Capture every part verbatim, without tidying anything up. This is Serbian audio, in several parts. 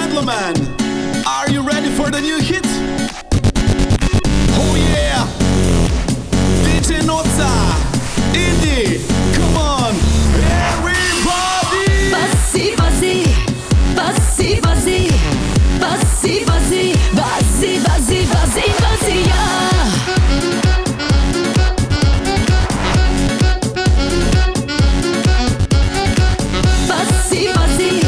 gentlemen, are you ready for the new hit? Oh yeah! D J Nozza, Indie, come on, everybody! Vas-y, vas-y, vas-y, vas-y, vas-y, vas-y, vas-y, vas-y, vas-y, vas-y, yeah. Vas-y, vas-y.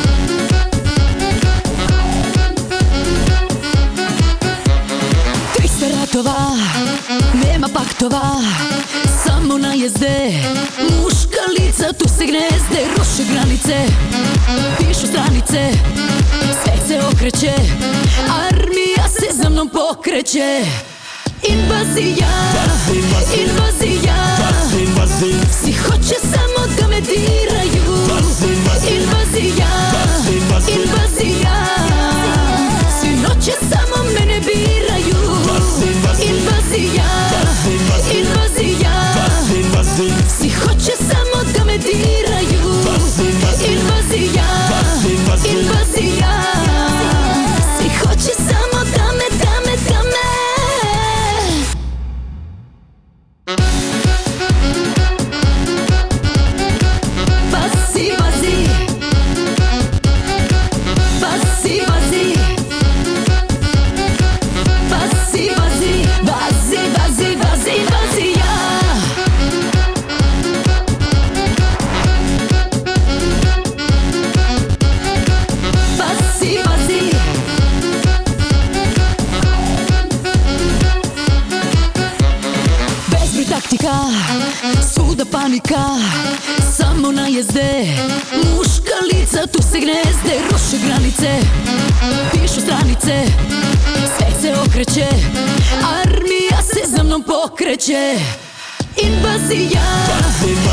Trista ratova, nema paktova, samo najezde. Muška lica tu se gnezde, ruše granice, pišu stranice, svet se okreće, armija se za mnom pokreće. Invazija, invazija, svi hoće samo da me diraju. Invazija, invazija, svi noće samo mene biraju. Invazija, invazija, svi hoće samo da me diraju. Invazija, invazija, svi hoće samo da me, da me, da me. Vas-y, vas-y, vas-y, vas-y, vas-y, vas-y, vas-y, vas-y, vas-y, vas-y, yeah. Vas-y, vas-y. Bezbroj taktika, svuda panika, samo najezde. Muška lica tu se gnezde, ruše granice, pišu stranice, svet se okreće, armija se za mnom pokreće. Invazija,